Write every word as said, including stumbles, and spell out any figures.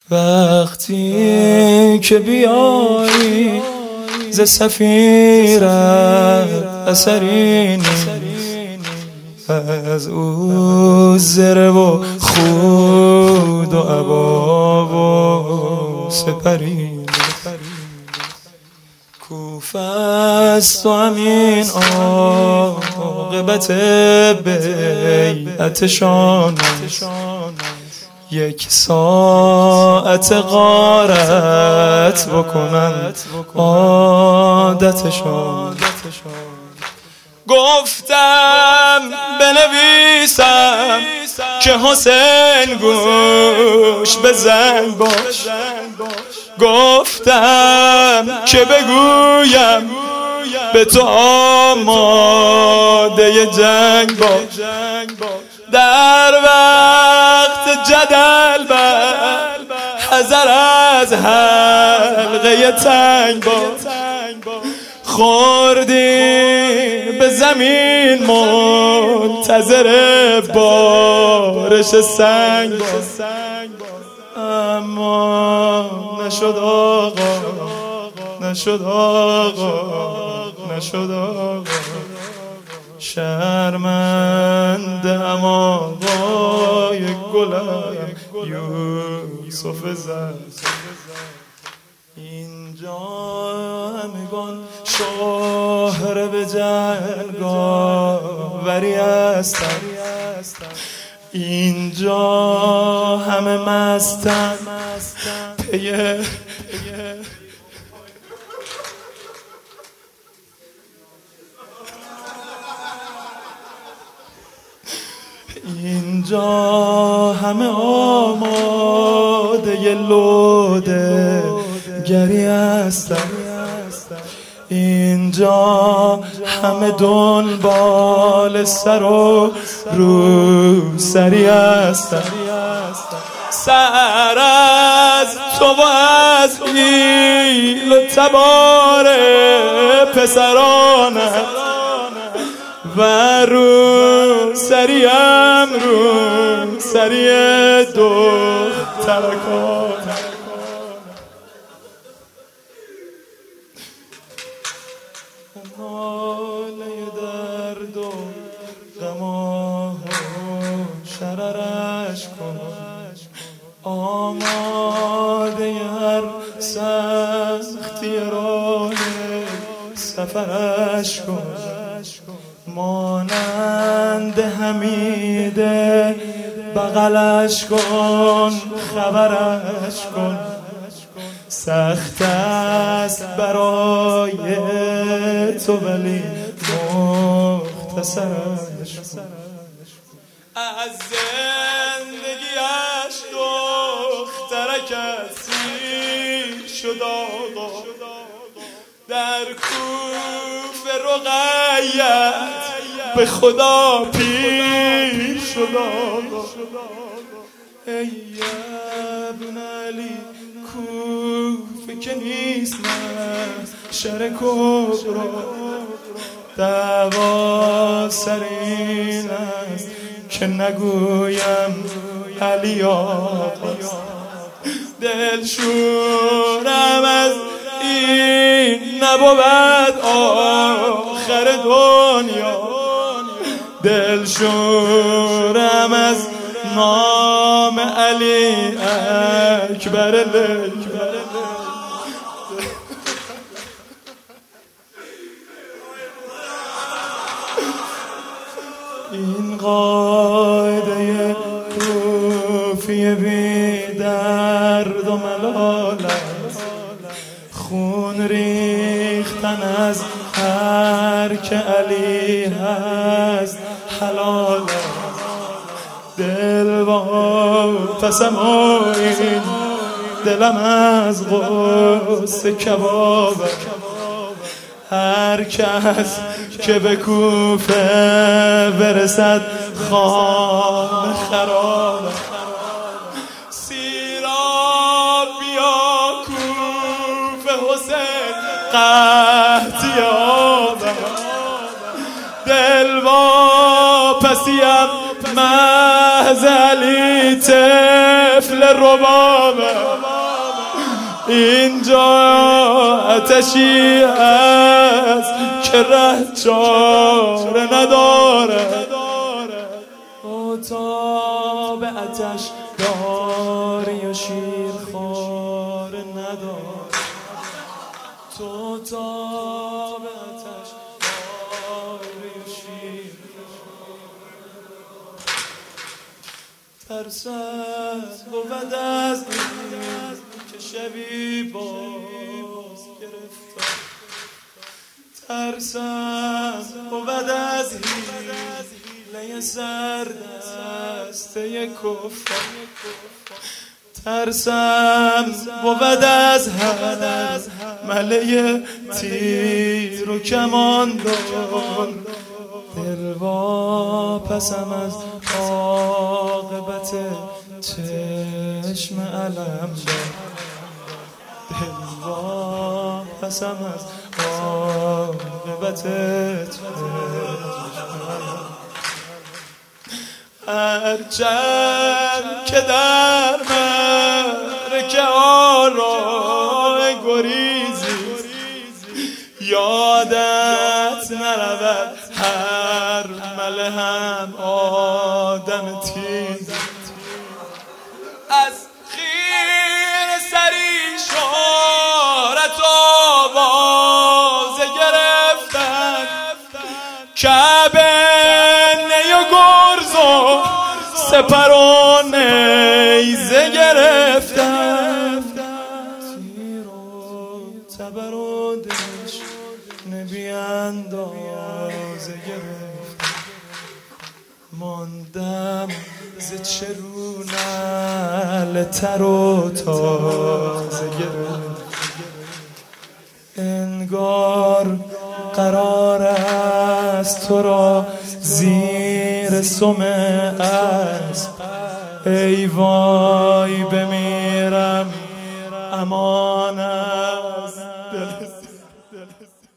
وقتی که بیایی ز سفیرت اثری نیست، از او زره و خود و عبا و سپری کوفه است و همین عاقبت بیعتشان، یک ساعت غارت بکنند عادتشان. گفتم بنویسم که حسین گوش بزن باش، گفتم که بگویم به تو آماده جنگ باش، در وقت جدل بر حذر از حلقه تنگ باش، خوردی به زمین منتظر بارش سنگ باش، اما نشد آقا، نشد آقا، نشد آقا، شرمنده‌ام آقای گلم یوسف زد. اینجا همگان شهره به جنگاوری هستن، اینجا همه مستن پی اینجا همه آماده لوده گری هستن، اینجا همه دنبال سر و رو سری هستن، سر از تو و از ایل و تبار پسرانه و رو سریم رو سری دخترکانه. ناله درد و غم شررش کن، آماده هر سختی راه سفرش کن، مانند حمیده بغلش کن خبرش کن، سخت است برای تو ولی مختصرش کن، از زندگیش دخترک اسیر شد آقا، در کوفه رقیت به خدا پیر شد آقا. ای ابن علی کوفه که نیست محشر کبرا، دعوا سر این است که نگویم علی آقاست، دلشورم از این نبود آخر دنیا، دلشورم از نام علی اکبر اکبر. این قاعده کوفی بی درد و ملال است، خون ریختن از هر که علی هست حلال است، دل با پسم این دلم از غصه کباب، هر کس که به کوفه برسد خانه خراب، سیراب بیا کوفه حسین قحطی آبم، دل واپسیم محض علی طفل ربابم. اینجا آتشی است که ره چاره نداره. اتاق آتش داری و شیر خوار نداره. تو تاب آتش داری و شیر ترسد بود از این که شبی باز گرفتار. ترسد بود از حیله سردسته کفار. ترسم بود از هر مله تیر و کماندار. دلوا پسم از عاقبت چشم علم دار. دلوا پسم از عاقبت چشم علم. هرچند که در مرکه آرای گریزی یادت نرود هر مله هم آدم تیز. از خیر سری شارت آواز گرفتن کعبه نی و گرز و سپر و نیزه گرفتن. تیر و تبر و دشنه بی اندازه گرفتن. ماندم ز چرونل تر و تازه گرفتن. انگار قرار است تو را زیر سم اسب. ای وای بمیرم امان از دل